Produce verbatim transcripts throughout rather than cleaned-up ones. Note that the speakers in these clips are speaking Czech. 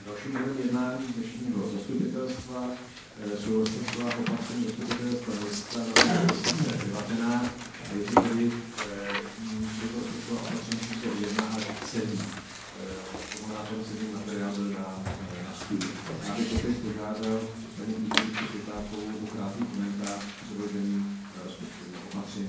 Dalším bodem jednání dnešního zastupitelstva jsou rozpočtová opatření zastupitelstva města na rok dva tisíce devatenáct a je to tedy rozpočtová opatření číslo jedna až sedm. Komunátor sedm materiál na, na stůl. Já bych opět požádal paní Píčku Světákovou o krátký komentář předložení rozpočtových opatření.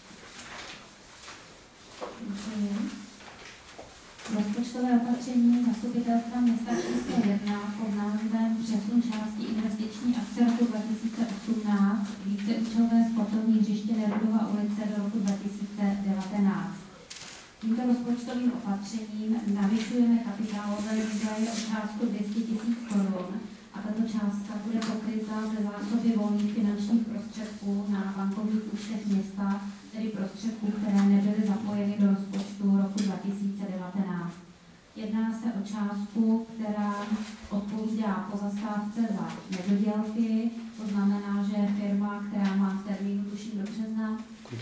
Rozpočtové opatření zastupitelstva města číslo jedna pod názvem Přesun části investiční akce roku dva tisíce osmnáct víceúčelové sportovní hřiště Nerudova ulice do roku dva tisíce devatenáct. Tímto rozpočtovým opatřením navyšujeme kapitálové výdaje o částku dvě stě tisíc korun a tato částka bude pokryta ze zásoby volných finančních prostředků na bankovních účtech města, tedy prostředků, které nebyly zapojeny do rozpočtu roku dva tisíce devatenáct. Jedná se o částku, která odpovídá pozastávce za nedodělky, to znamená, že firma, která má v termínu tuším do března,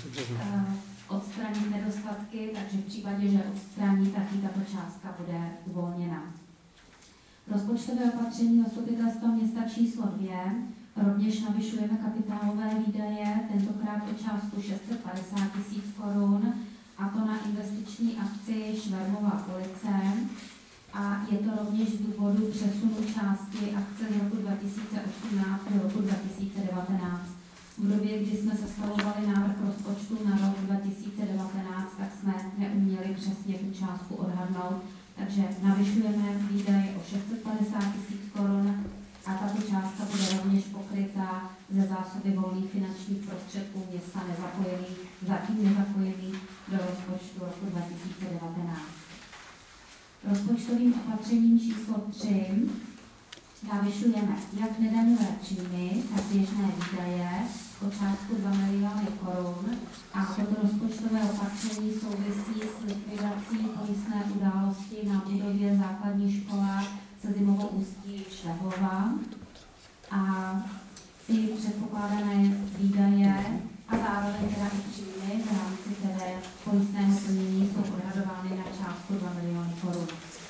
odstranit nedostatky, takže v případě, že odstraní, tak i tato částka bude uvolněna. Rozpočtové opatření zastupitelstva města číslo dvě rovněž navyšujeme kapitálové výdaje, tentokrát o částku šest set padesát tisíc korun, a to na investiční akci Švermova ulice. A je to rovněž z důvodu přesunu části akce z roku dva tisíce osmnáct do roku dva tisíce devatenáct. V době, kdy jsme sestavovali návrh rozpočtu na rok dva tisíce devatenáct, tak jsme neuměli přesně tu částku odhadnout, takže navyšujeme výdaje o šest set padesát tisíc korun a tato částka bude rovněž pokryta ze zásoby volných finančních prostředků města nezapojených, zatím nezapojených do rozpočtu roku dva tisíce devatenáct. Rozpočtovým opatřením číslo tři navyšujeme jak nedaňové příjmy, tak běžné výdaje o částku dva miliony korun a toto rozpočtové opatření souvisí s likvidací pojistné události na budově základní škola se Zimovou Ústí Švehlova a ty předpokládané výdaje a zároveň teda i příjmy v rámci které pojistného plnění jsou odhadovány na částku dva miliony korun.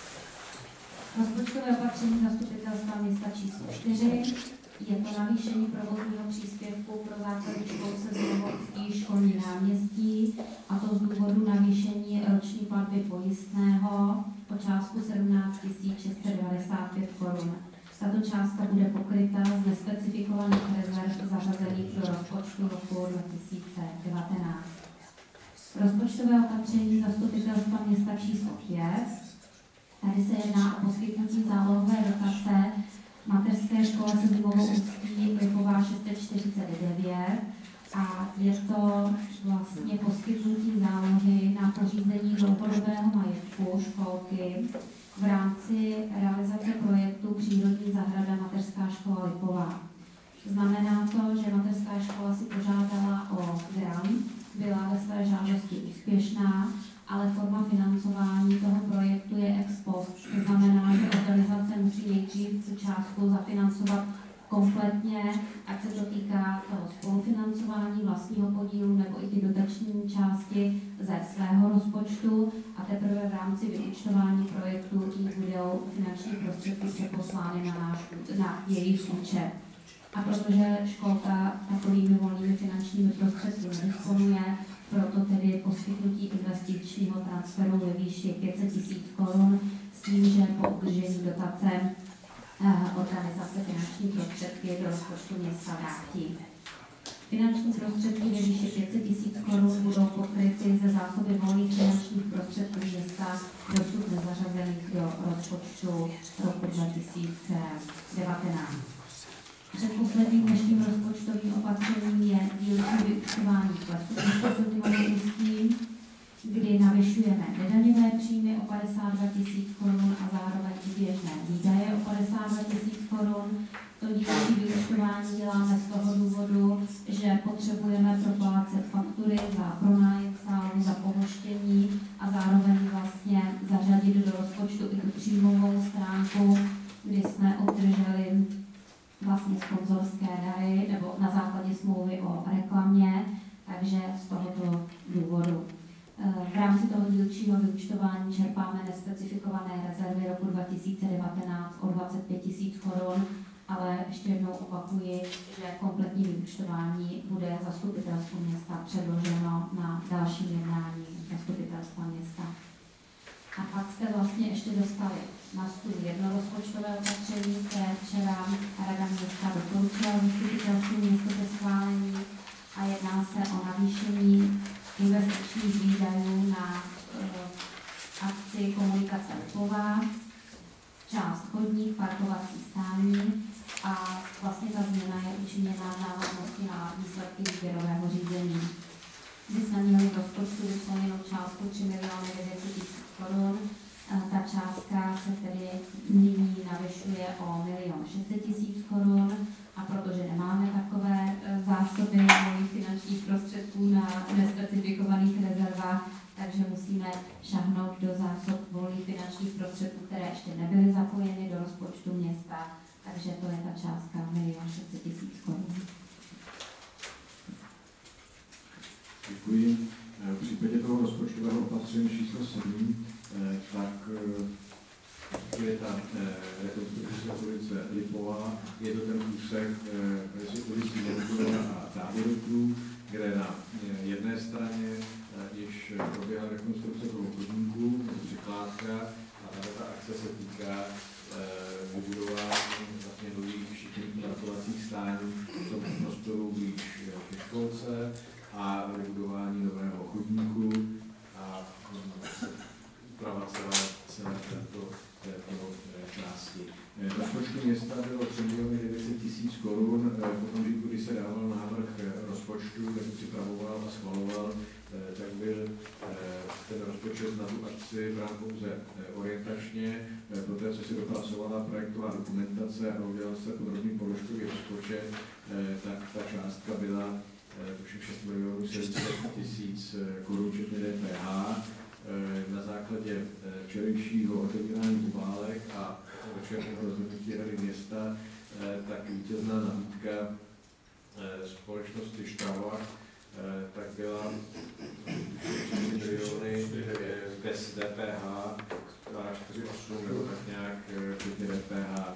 Rozpočtové opatření zastupitelstva města číslo čtyři je to navýšení provozního příspěvku pro základní školu se Zimovou Ústí Školní náměstí, a to z důvodu navýšení roční platby pojistného o částku sedmnáct tisíc šest set devadesát pět korun. Tato částka bude pokryta z nespecifikovaných rezerv zařazených do rozpočtu roku dva tisíce devatenáct. Rozpočtové opatření zastupitelstva města číslo pět. Tady se jedná o poskytnutí zálohové dotace mateřské škole se Zimovou Ústí Lipová šest set čtyřicet devět a je to vlastně poskytnutí zálohy na pořízení dlouhodobého majetku školky v rámci realizace projektu Přírodní zahrada Mateřská škola Lipová. Znamená to, že mateřská škola si požádala o grant, byla ve své žádosti úspěšná, ale forma financování toho projektu je ex post. To znamená, že organizace musí nejdřív tu částku zafinancovat kompletně, ať se to týká toho spolufinancování vlastního podílu nebo i ty dotační části ze svého rozpočtu, a teprve v rámci vyúčtování projektu jí budou finanční prostředky přeposlány na, náš, na jejich účet. A protože školka takovými volnými finančními prostředky nedisponuje, proto tedy poskytnutí investičního transferu ve výši pět set tisíc korun s tím, že po udržení dotace organizace finanční prostředky do rozpočtu města vrátí. Finanční prostředky ve výši pět set tisíc korun budou pokryty ze zásoby volných finančních prostředků města dosud nezařazených do rozpočtu roku dva tisíce devatenáct. Předposledním dnešním rozpočtovým opatřením je dílčí vyúčtování klesu města se Zimovou Ústí, kdy navyšujeme nedaňové příjmy o padesát dva tisíc korun a zároveň i běžné výdaje o padesát dva tisíc korun. To dílčí vyúčtování děláme z toho důvodu, že potřebujeme proplácet faktury za pronájem sálu, za pohoštění a zároveň vlastně zařadit do rozpočtu i tu příjmovou stránku, kdy jsme obdrželi vlastně sponzorské dary nebo na základě smlouvy o reklamě, takže z tohoto důvodu. V rámci toho dílčího vyúčtování čerpáme nespecifikované rezervy roku dva tisíce devatenáct o dvacet pět tisíc korun, ale ještě jednou opakuji, že kompletní vyúčtování bude zastupitelstvu města předloženo na dalším jednání zastupitelstva města. A pak jste vlastně ještě dostali na stůl jedno rozpočtové opatření, které včera Rada města doporučila zastupitelstvu město ke schválení a jedná se o navýšení investičních výdajů na uh, akci komunikace Lipová, část chodník, parkovací stání a vlastně ta změna je učiněna v návaznosti na výsledky výběrového řízení. My jsme měli v rozpočtu vyčleněnou částku tři miliony devět set tisíc korun. Ta částka se tedy nyní navyšuje o milion šest set tisíc korun a protože nemáme takové zásoby volných finančních prostředků na nespecifikovaných rezervách, takže musíme šahnout do zásob volných finančních prostředků, které ještě nebyly zapojeny do rozpočtu města, takže to je ta částka milion šest set tisíc korun. Děkuji. V případě toho rozpočtového opatření číslo sedm, tak je ta rekonstrukce ulice Lipová, je to ten úsek mezi ulicí Nebudova a Táborovců, kde na jedné straně již proběhla rekonstrukce toho chodníku, překládka, a ta akce se týká vybudování vlastně nových šikmých parkovacích stání v tom prostoru blíž ke školce a vybudování nového chodníku a úprava celé, celé této, této části. V rozpočtu města bylo tři miliony devět set tisíc korun, potom, když se dával návrh rozpočtu, tak se připravoval a schvaloval, tak byl ten rozpočet na tu akci brán pouze orientačně. Poté, co se dopracovala projektová dokumentace a udělal se podrobný položkový rozpočet, tak ta částka byla tuším šest milionů sedm set tisíc korun, včetně D P H. Na základě včerejšího otevírání obálek a večerního rozhodnutí Rady města, tak vítězná nabídka společnosti Štrava tak byla čtyři miliony bez D P H, čtyři osm nebo tak nějak včetně D P H.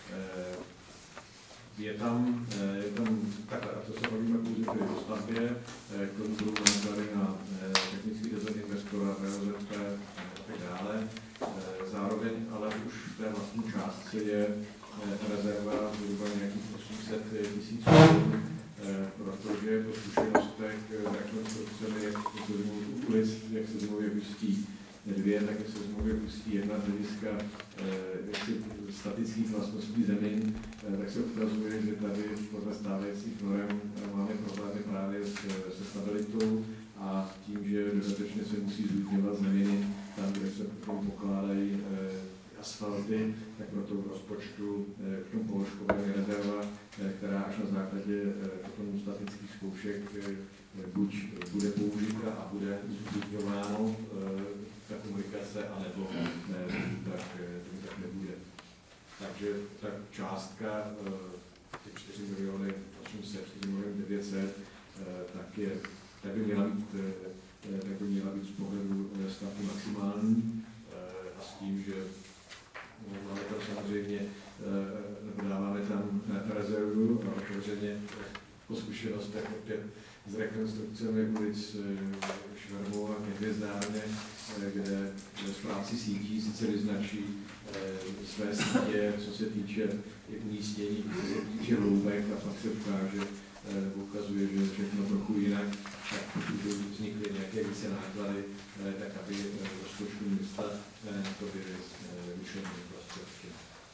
Je tam, je tam takhle, a to se bavíme pouze tedy o stavbě, k tomu budou náklady na technický dozor investora, V O Z P a tak dále. Zároveň ale už v té vlastní částce je rezerva zhruba nějakých osm set tisíc korun, protože po zkušenostech rekonstrukcemi ulic, jak se zimově pustí dvě, tak se zimově pustí jedna z hlediska statických vlastností zemin, tak se ukazuje, že tady podle stávajících norem máme problémy právě se stabilitou a tím, že dodatečně se musí zúžňovat zeminy tam, kde se potom pokládají asfalty, tak proto v rozpočtu v tom položkovém je rezerva, která až na základě potom statických zkoušek buď bude použita a bude zúžňováno ta komunikace, anebo ne, tak, tak nebude. Takže ta částka, ty čtyři miliony osm set, čtyři miliony devět set, tak, je, tak, by měla být, tak by měla být z pohledu státu maximální a s tím, že máme tam samozřejmě, dáváme tam rezervu a otevřeně po zkušenostech opět s rekonstrukcemi ulic Švermou a Hvězdárně, kde správci sítí sice vyznačí své sítě, co se týče umístění, co se týče hloubek, a pak se ukáže, ukazuje, že všechno trochu jinak, tak pokud vznikly nějaké více náklady, tak aby v rozpočtu města to byly vyšlené prostředky.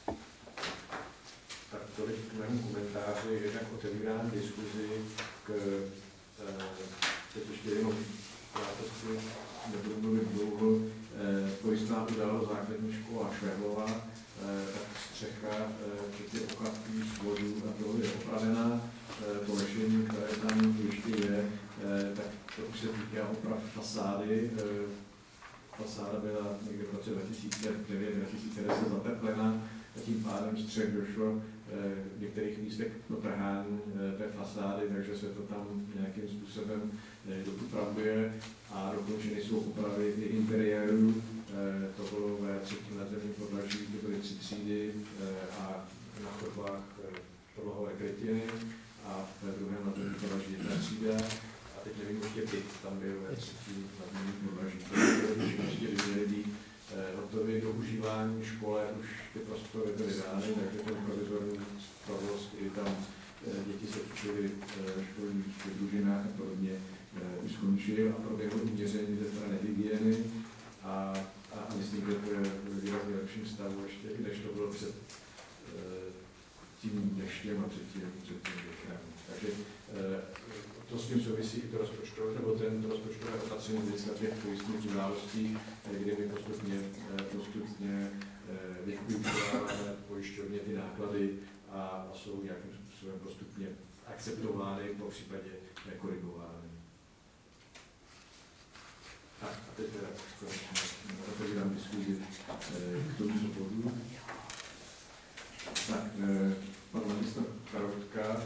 Tak tolik k mému komentáři, jednak otevírám diskuzi k teď ještě jenom krátkosti, nebudu mluvit dlouho, pojistná udalo základní škola Šverlova, tak střecha včetně okladků, svodů a toho je opravená. To lešení, které tam ještě je, tak to už se týká oprav fasády. Fasáda byla někde v roce dva tisíce devět dva tisíce deset zateplena, tím pádem střech došlo v některých místech k protrhání té fasády, takže se to tam nějakým způsobem doupravuje a dokončeny jsou opravy i interiéru. To bylo ve třetím nadzemním podlaží, to byly tři třídy a na chodbách podlohové krytiny a ve druhém nadzemním podlaží jedna třída. A teď nevím, ještě byt tam byl ve třetím nadzemním podlaží. To ještě měly být hotově do užívání škole, už ty prostory byly dány, takže ten provizorní provoz, kdy tam děti se učily ve školních družinách a podobně, už skončil a proběhlo měření ze strany hygieny a, a myslím, že to je v výrazně lepším stavu ještě, než to bylo před tím dnešním a před tím, před tím dnešním. Takže to s tím souvisí i to rozpočtové, nebo ten rozpočtové opatření z hlediska těch pojistných událostí, kde my postupně, postupně využíváme pojišťovně ty náklady a jsou nějakým způsobem postupně akceptovány, po případě korigovány. Tak a teď teda konečně otevírám diskuzi k tomuto bodu. Tak, pan magistr Karotka.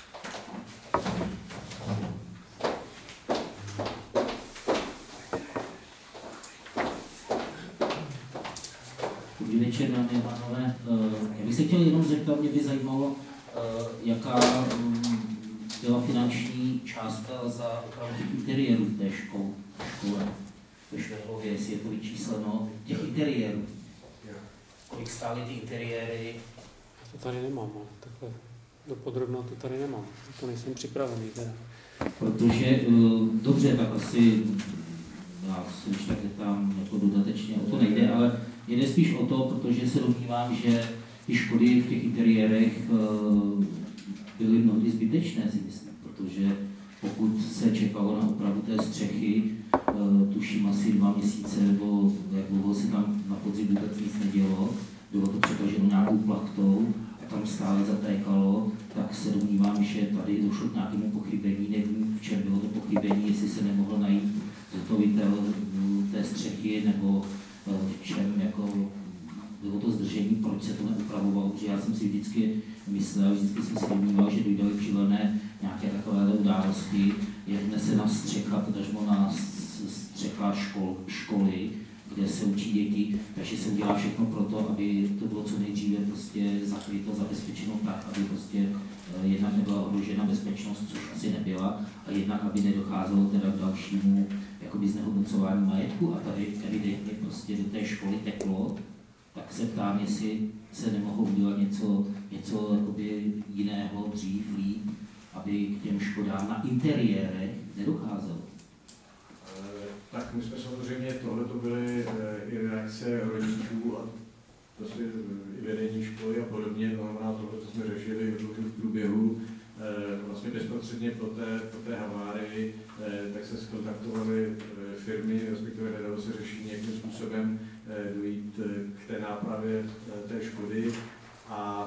Dobrý večer, dámy a pánové. Já bych se chtěl jenom zeptat, mě by zajímalo, jaká byla finanční částka za opravu těch interiérů v té škole, škole ve Švehlově, jestli je to vyčísleno, těch interiérů. Kolik stály ty interiéry? To tady nemám, no. Takhle dopodrobna to tady nemám, to nejsem připravený teda. Protože, dobře, tak asi já si už tak tam jako dodatečně o to nejde, ale jde spíš o to, protože se domnívám, že ty škody v těch interiérech byly mnohdy zbytečné, si myslím, protože pokud se čekalo na opravu té střechy, tuším asi dva měsíce, nebo jak dlouho se tam na podzim vůbec nic nedělo, bylo to přetaženo nějakou plachtou a tam stále zatékalo, tak se domnívám, že tady došlo k nějakému pochybení, nevím, v čem bylo to pochybení, jestli se nemohl najít zhotovitel té střechy, nebo v čem jako bylo to zdržení, proč se to neupravovalo, protože já jsem si vždycky myslel, vždycky jsem si domníval, že dojde k živelné nějaké takové události, je vnesena střecha, podažmo na střecha škol, školy, kde se učí děti, takže se udělá všechno pro to, aby to bylo co nejdříve prostě zakryto, zabezpečeno tak, aby prostě jednak nebyla ohrožena bezpečnost, což asi nebyla, a jednak, aby nedocházelo teda k dalšímu jakoby znehodnocování majetku a tady evidentně prostě do té školy teklo, tak se ptám, jestli se nemohlo udělat něco, něco jakoby jiného dřív, líp, aby k těm škodám na interiérech nedocházelo. Tak my jsme samozřejmě, tohle to byly i reakce rodičů a prostě i vedení školy a podobně, to znamená tohle, co jsme řešili v průběhu, vlastně bezprostředně po té, po té havárii, tak se skontaktovaly firmy, respektive nedalo se řešit nějakým způsobem dojít k té nápravě té škody a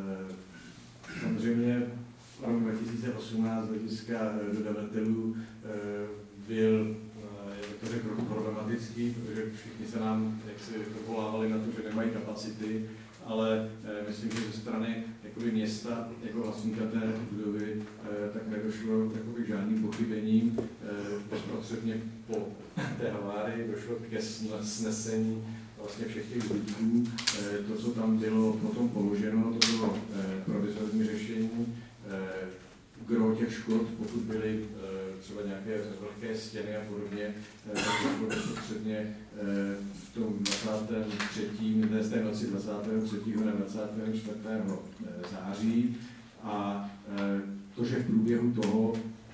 samozřejmě rok dva tisíce osmnáct z hlediska dodavatelů byl, jak to řekl, problematický, protože všichni se nám jaksi dovolávali na to, že nemají kapacity, ale myslím, že ze strany jakoby města, jako vlastníka té budovy, tak nedošlo jakoby k žádným pochybením. Bezprostředně po té havárii došlo ke snesení vlastně všech těch zbytků. To, co tam bylo potom položeno, to bylo provizorní řešení. Gro těch škod, pokud byly třeba nějaké velké stěny a podobně, tak to bylo bezprostředně v tom dvacátém třetím z té noci dvacátého třetího na dvacátého čtvrtého září. A to, že v průběhu toho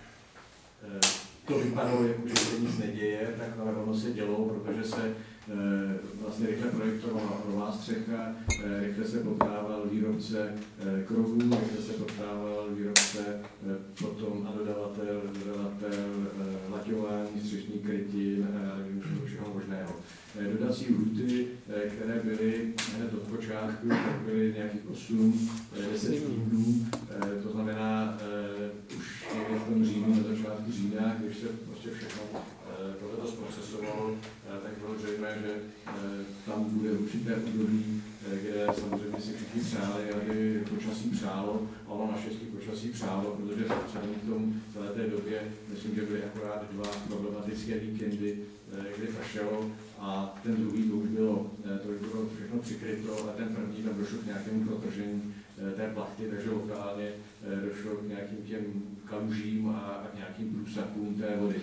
to vypadalo, jako že se nic neděje, tak ale ono se dělo, protože se vlastně rychle projektovala nová střecha, rychle se potkával výrobce krovů, rychle se potkával výrobce potom a dodavatel, dodavatel laťování, střešní krytin a nevím, všeho možného. Dodací lhuty, které byly hned od počátku, tak byly nějakých osm deset týdnů, to znamená už někde v tom říjnu, na začátku října, když se prostě všechno tohleto zprocesovalo, tak bylo zřejmé, že tam bude určité období, kde samozřejmě si všichni přáli, aby počasí přálo, a ono naštěstí počasí přálo, protože vzhledem k tomu celé té době, myslím, že byly akorát dva problematické víkendy, kdy pršelo, a ten druhý to už bylo, to už bylo všechno přikryto, a ten první tam došlo k nějakému protržení té plachty, takže lokálně došlo k nějakým těm kalužím a k nějakým průsakům té vody.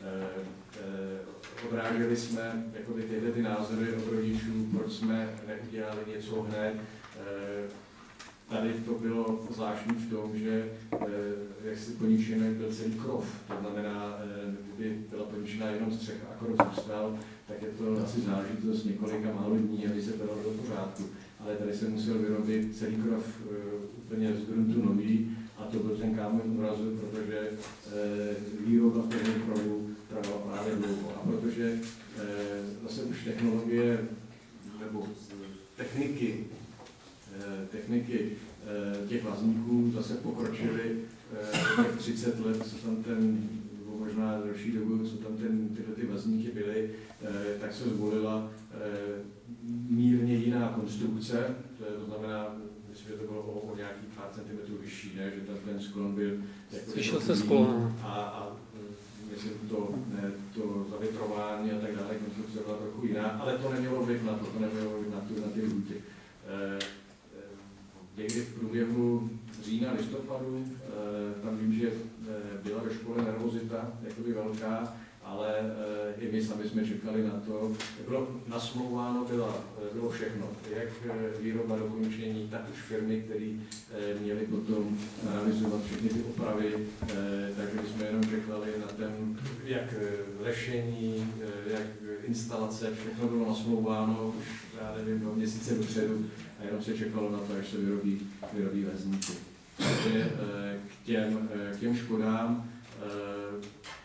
Odráželi jsme jakoby tyhle ty názory od rodičů, proč jsme neudělali něco hned. Tady to bylo zvláštní v tom, že jak si poničený byl celý krov, to znamená, kdyby byla poničená jenom střecha a krov zůstal, tak je to asi záležitost několika málo dní, aby se dalo do pořádku. Ale tady se musel vyrobit celý krov úplně z gruntu nový, a to byl ten kámen úrazu, protože výroba toho krovu trvala právě dlouho. A protože zase už technologie nebo techniky, techniky těch vazníků zase pokročily těch třicet let, co tam ten, nebo možná další dobu, co tam ten, tyhle ty vazníky byly, tak se zvolila mírně jiná konstrukce, to znamená, myslím, že to bylo o, o nějakých pár centimetrů vyšší, ne? Že tam ten sklon byl jako Slyšel se sklon. A, a myslím, to, ne, to zavětrování a tak dále, konstrukce byla trochu jiná, ale to nemělo vliv na to, to nemělo vliv na, tu, na ty lhůty. E, někdy v průběhu října, listopadu, e, tam vím, že byla ve škole nervozita, jakoby velká, ale e, i my sami jsme čekali na to. Bylo nasmlouváno, byla, bylo všechno, jak výroba dokončení, tak už firmy, které e, měly potom realizovat všechny ty opravy, e, takže jsme jenom čekali na ten, jak lešení, e, jak instalace, všechno bylo nasmlouváno už, já nevím, dva měsíce dopředu, a jenom se čekalo na to, až se vyrobí, vyrobí vezníky. Takže e, k, těm, e, k těm škodám, e,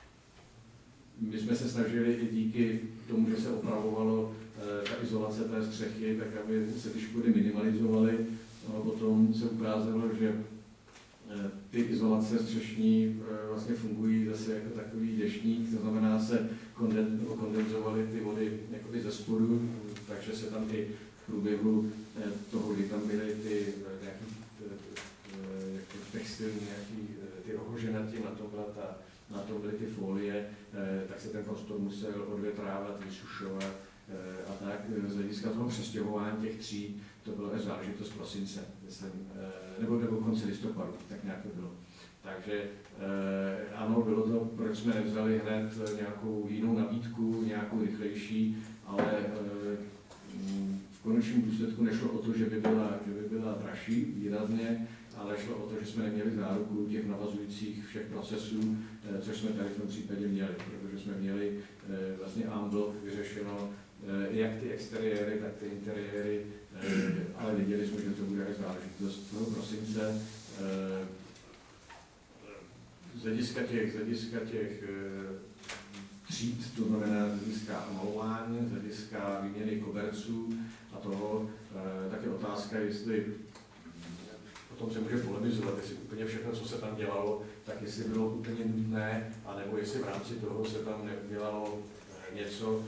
my jsme se snažili i díky tomu, že se opravovalo e, ta izolace té střechy, tak aby se ty škody minimalizovaly. No, potom se ukázalo, že e, ty izolace střešní e, vlastně fungují zase jako takový deštník, to znamená, se konden, kondenzovaly ty vody jakoby ze spodu, takže se tam i v průběhu e, toho, kdy tam byly ty e, nějaký e, e, textil, nějaký e, ty rohoženatí, na tom byla ta na to byly ty folie, eh, tak se ten prostor musel odvětrávat, vysušovat eh, a tak. Z hlediska toho přestěhování těch tří, to bylo až záležitost prosince, myslím, eh, nebo, nebo konce listopadu, tak nějak to bylo. Takže eh, ano, bylo to, proč jsme nevzali hned nějakou jinou nabídku, nějakou rychlejší, ale eh, v konečném důsledku nešlo o to, že by byla, že by byla dražší výrazně, ale šlo o to, že jsme neměli záruku těch navazujících všech procesů, což jsme tady v tom případě měli, protože jsme měli vlastně en bloc vyřešeno jak ty exteriéry, tak ty interiéry, ale viděli jsme, že to bude až záležitost toho prosince. Z hlediska těch, z hlediska těch tříd, to znamená z hlediska malování, z hlediska výměny koberců a toho, tak je otázka, jestli o tom se může polemizovat, jestli úplně všechno, co se tam dělalo, tak jestli bylo úplně nutné, anebo jestli v rámci toho se tam neudělalo něco.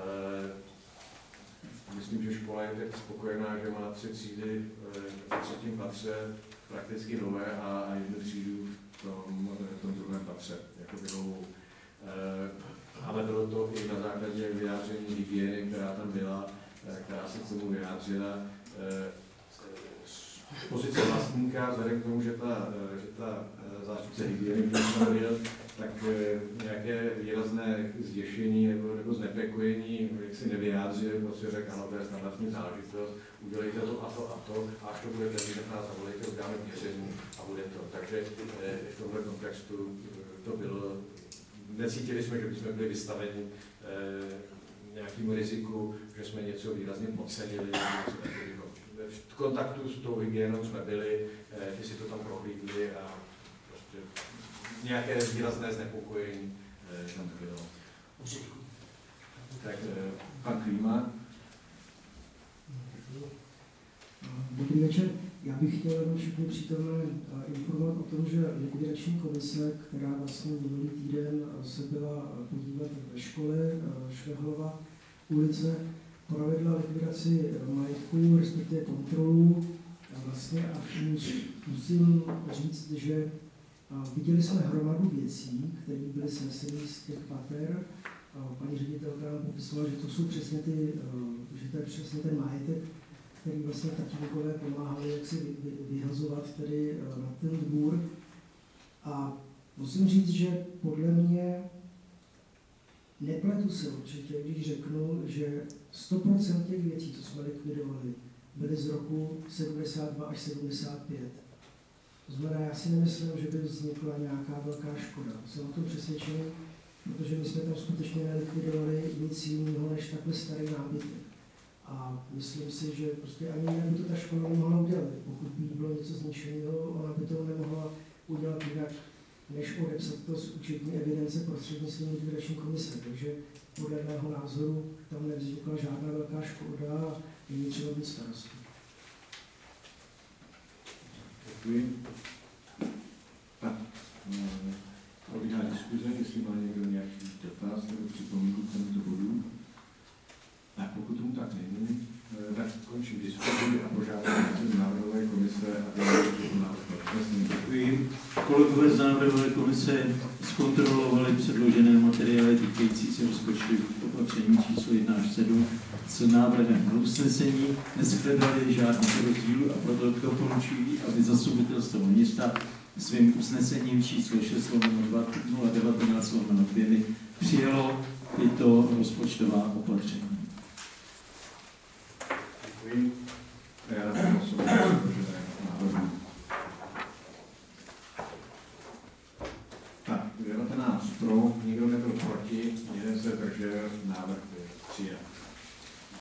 Myslím, že škola je teď spokojená, že má tři třídy v třetím patře prakticky nové a jednu třídu v tom, v tom druhém patře, jako novou. Ale bylo to i na základě vyjádření hygieny, která tam byla, která se k tomu vyjádřila. Pozice vlastníka, vzhledem k tomu, že ta, že ta zástupce hygieny byl, tak nějaké výrazné zděšení nebo, nebo znepokojení, jak si nevyjádřil, prostě řekl, ano, to je standardní záležitost, udělejte to a to a to, a až to budete mít, tak nás zavolejte, uděláme měření a bude to. Takže v tomhle kontextu to bylo, necítili jsme, že bychom byli vystaveni nějakému riziku, že jsme něco výrazně podcenili, něco takového. V kontaktu s tou hygienou jsme byli, ty si to tam prohlídli a prostě nějaké výrazné znepokojení tam bylo. Tak pan Klíma. Dobrý večer. Já bych chtěl jenom všechny přítomné informovat o tom, že likvidační komise, která vlastně minulý týden se byla podívat ve škole Švehlova ulice, provedla likvidaci majetku, respektive kontrolu vlastně a musím říct, že viděli jsme hromadu věcí, které byly sneseny z těch pater. Paní ředitelka nám popisovala, že to jsou přesně ty, že to je přesně ten majetek, který vlastně tatínkové pomáhali jak si vyhazovat tedy na ten dvůr. A musím říct, že podle mě nepletu se určitě, když řeknu, že sto procent těch věcí, co jsme likvidovali, byly z roku sedmdesát dva až sedmdesát pět. To znamená, já si nemyslím, že by vznikla nějaká velká škoda. Jsem o tom přesvědčený, protože my jsme tam skutečně nelikvidovali nic jiného než takhle starý nábytek. A myslím si, že prostě ani jinak by to ta škola nemohla udělat. Pokud by bylo něco zničeného, ona by to nemohla udělat jinak, než odepsat to z účetní evidence prostřednictvím likvidační komise. Takže podle mého názoru tam nevznikla žádná velká škoda a není třeba být starostí. Děkuji. Tak, probíhá diskuze, jestli má někdo nějaký dotaz nebo připomínku k tomuto bodu. Tak pokud tomu tak není, tak končím diskuzi a požádám z návrhové komise, aby to návrh. Děkuji. Kolegové z návrhové komise zkontrolovali předložené materiály týkající se rozpočtových opatření číslo jedna až sedm s návrhem usnesení. Neshledali žádný rozdíl a proto doporučují, aby zastupitelstvo města svým usnesením číslo šest lomeno nula devatenáct lomeno dvě přijalo tyto rozpočtová opatření. Děkuji.